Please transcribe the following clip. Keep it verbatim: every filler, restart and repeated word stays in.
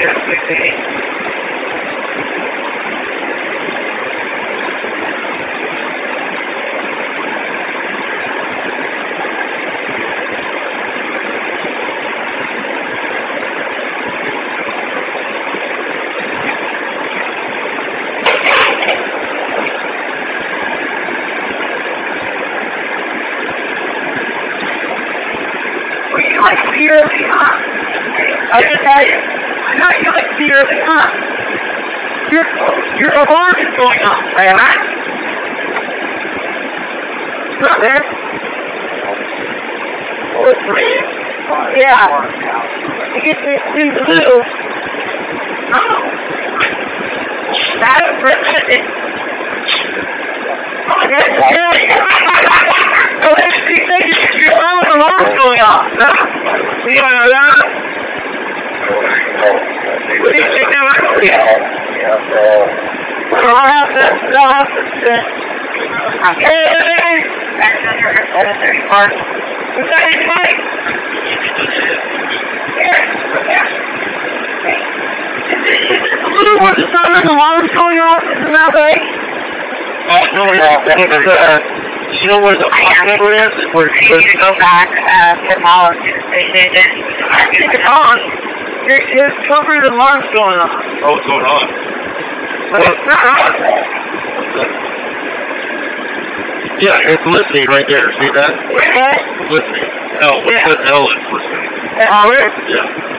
Like seriously, huh? I just had it. Not you like seriously, huh? Your your alarm is going off, man. Not there. Yeah. It gets it too little. Oh. That is it. Oh, that's scary. Oh, that's your phone alarm's going off. You don't know that? What do you think that was? I'll have to, I'll have to, okay, okay. That's the part. Is that his mic? What the sun and the alarm's going off? Isn't that right? No, no, that's, uh, you know where the hospital is? Where you need to go back uh, to Holland Station. It's on. It's covered the alarm's going on. Oh, what's going on? Yeah, it's listening right there. See that? What? Listening. L. What's Yeah. that L is listening? Oh, really? Yeah.